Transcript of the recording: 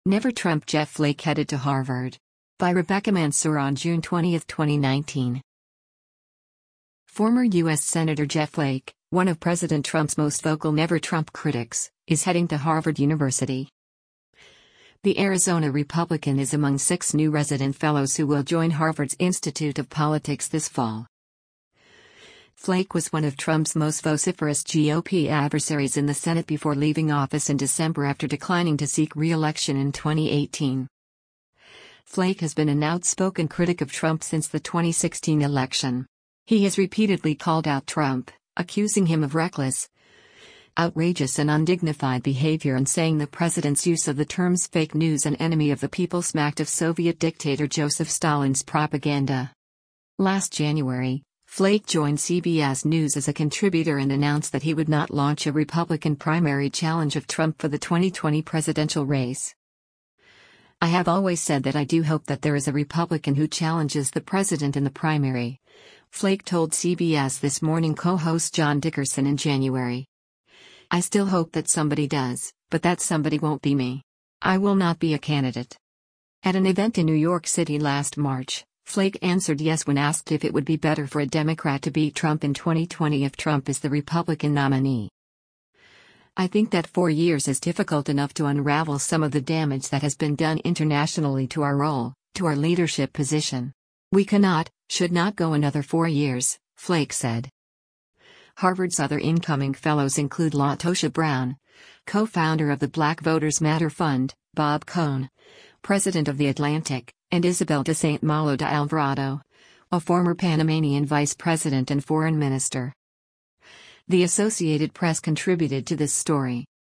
Never Trump Jeff Flake headed to Harvard. By Rebecca Mansour on June 20, 2019. Former U.S. Senator Jeff Flake, one of President Trump's most vocal Never Trump critics, is heading to Harvard University. The Arizona Republican is among 6 new resident fellows who will join Harvard's Institute of Politics this fall. Flake was one of Trump's most vociferous GOP adversaries in the Senate before leaving office in December after declining to seek re-election in 2018. Flake has been an outspoken critic of Trump since the 2016 election. He has repeatedly called out Trump, accusing him of reckless, outrageous and undignified behavior and saying the president's use of the terms fake news and enemy of the people smacked of Soviet dictator Joseph Stalin's propaganda. Last January, Flake joined CBS News as a contributor and announced that he would not launch a Republican primary challenge of Trump for the 2020 presidential race. "I have always said that I do hope that there is a Republican who challenges the president in the primary," Flake told CBS This Morning co-host John Dickerson in January. "I still hope that somebody does, but that somebody won't be me. I will not be a candidate." At an event in New York City last March, Flake answered yes when asked if it would be better for a Democrat to beat Trump in 2020 if Trump is the Republican nominee. "I think that 4 years is difficult enough to unravel some of the damage that has been done internationally to our role, to our leadership position. We cannot, should not go another 4 years," Flake said. Harvard's other incoming fellows include LaTosha Brown, co-founder of the Black Voters Matter Fund, Bob Cohn, president of The Atlantic, and Isabel de St. Malo de Alvarado, a former Panamanian vice president and foreign minister. The Associated Press contributed to this story.